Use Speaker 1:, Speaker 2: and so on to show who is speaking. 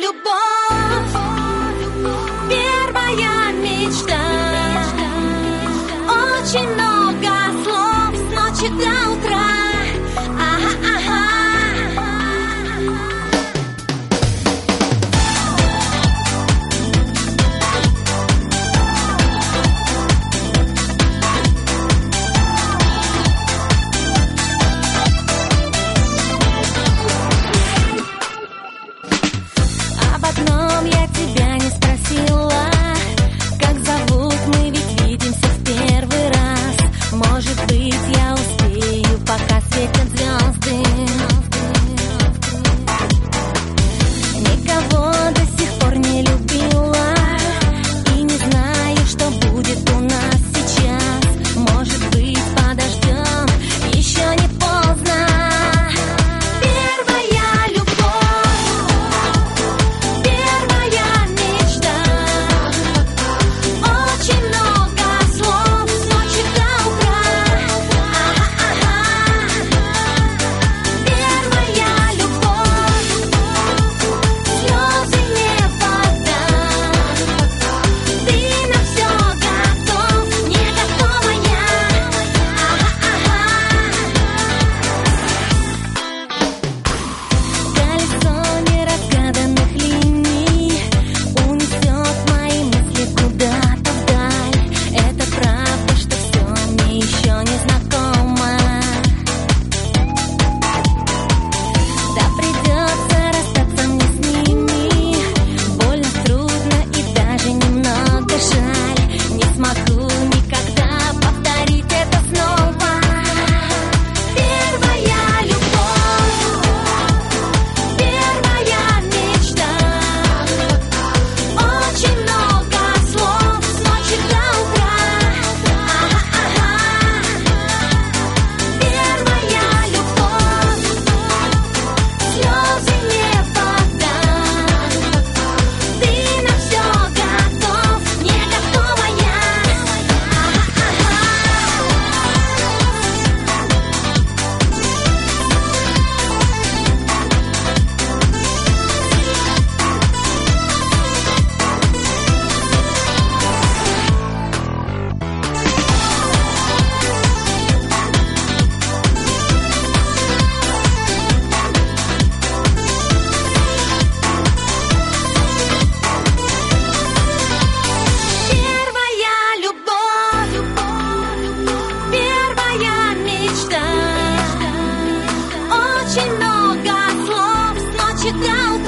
Speaker 1: любовь, первая мечта. Очень много слов с ночи до утра. Об одном я тебя не спросила, как зовут, мы ведь видимся в первый раз. Может быть, я успею, пока светят звезды. Никого до сих пор не любила и не знаю, что будет у нас сейчас. Может быть, подождем, еще не поздно. Очень много слов с ночи до утра.